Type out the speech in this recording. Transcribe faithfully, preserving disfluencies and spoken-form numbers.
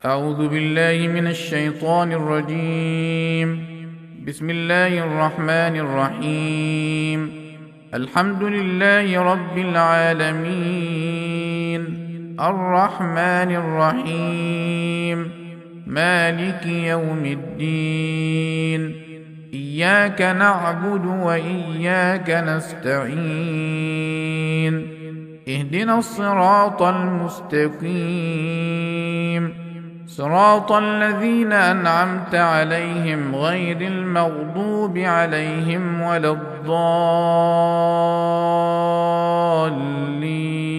أعوذ بالله من الشيطان الرجيم. بسم الله الرحمن الرحيم. الحمد لله رب العالمين، الرحمن الرحيم، مالك يوم الدين. إياك نعبد وإياك نستعين. اهدنا الصراط المستقيم، صراط الذين أنعمت عليهم غير المغضوب عليهم ولا الضالين.